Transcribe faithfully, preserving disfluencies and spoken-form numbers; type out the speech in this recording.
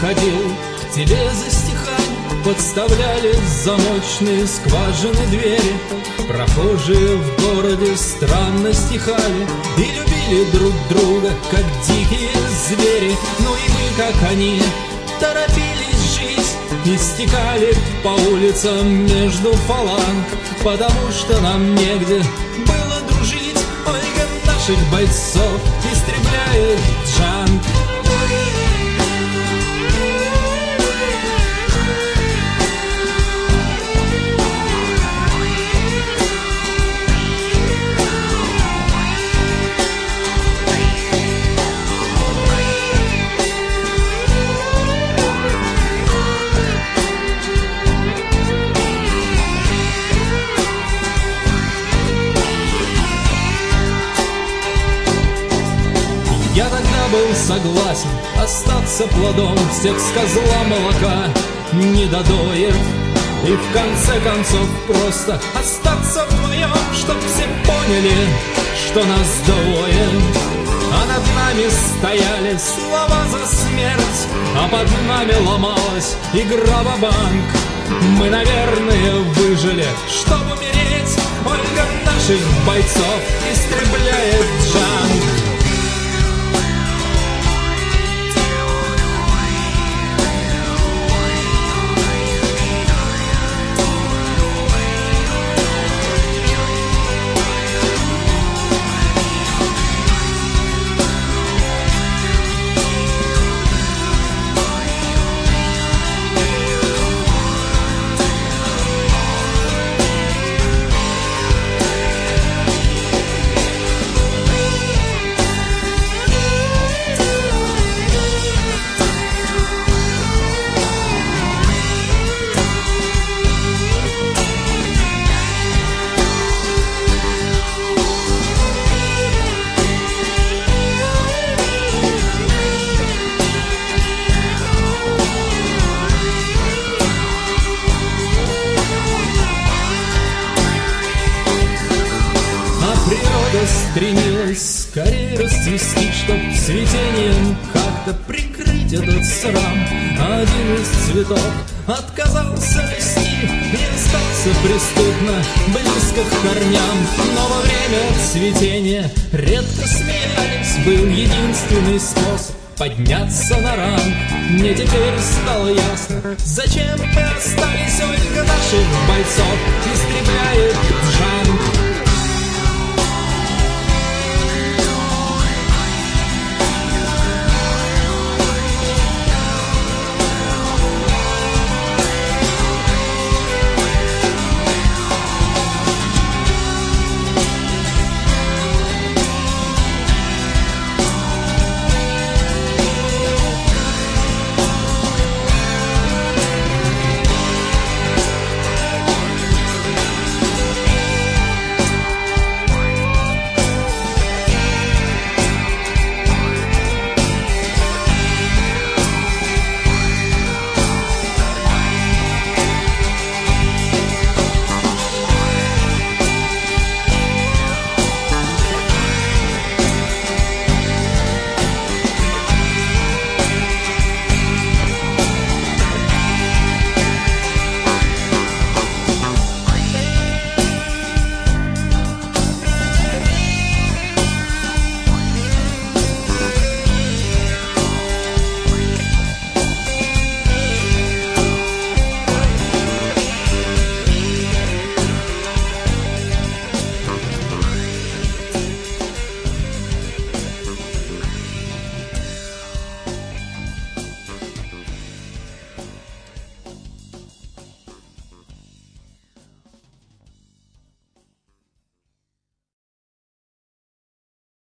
приходил к тебе за стихами, подставляли замочные скважины двери. Прохожие в городе странно стихали и любили друг друга, как дикие звери. Ну и мы, как они, торопились жить и стекали по улицам между фаланг, потому что нам негде было дружить. Ольга наших бойцов истребляет джанг. Я тогда был согласен остаться плодом всех с козла молока, не додоев, и в конце концов просто остаться вдвоем, чтоб все поняли, что нас двое. А над нами стояли слова за смерть, а под нами ломалась игра ва-банк. Мы, наверное, выжили, чтоб умереть. Ольга наших бойцов истребляет джанг. Природа стремилась скорее расцвести, чтоб цветением как-то прикрыть этот срам. А один из цветов отказался расти и остался преступно близко к корням. Но во время цветения редко смеялись, был единственный способ подняться на ранг. Мне теперь стало ясно, зачем мы остались. Ольга наших бойцов истребляет